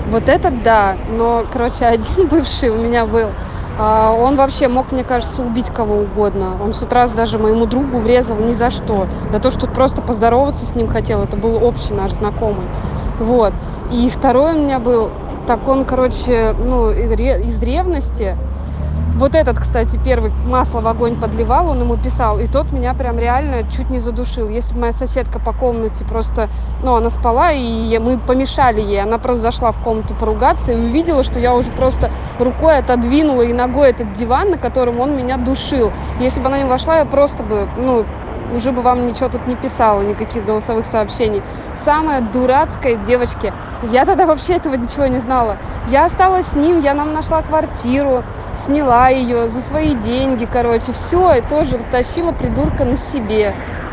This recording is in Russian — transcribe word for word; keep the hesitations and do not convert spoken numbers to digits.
Вот этот да, но, короче, один бывший у меня был, а, он вообще мог, мне кажется, убить кого угодно. Он в тот раз даже моему другу врезал ни за что. За то, что просто поздороваться с ним хотел. Это был общий наш знакомый. Вот. И второй у меня был, так он, короче, ну, из ре- из ревности. Вот этот, кстати, первый масло в огонь подливал, он ему писал, и тот меня прям реально чуть не задушил. Если бы моя соседка по комнате просто, ну, она спала, и я- мы помешали ей, она просто зашла в комнату поругаться и увидела, что я уже просто рукой отодвинула и ногой этот диван, на котором он меня душил. Если бы она не вошла, я просто бы, ну, уже бы вам ничего тут не писала, никаких голосовых сообщений. Самое дурацкое, девочки, я тогда вообще этого ничего не знала. Я осталась с ним, я нам нашла квартиру, сняла ее за свои деньги, короче, все, и тоже тащила придурка на себе.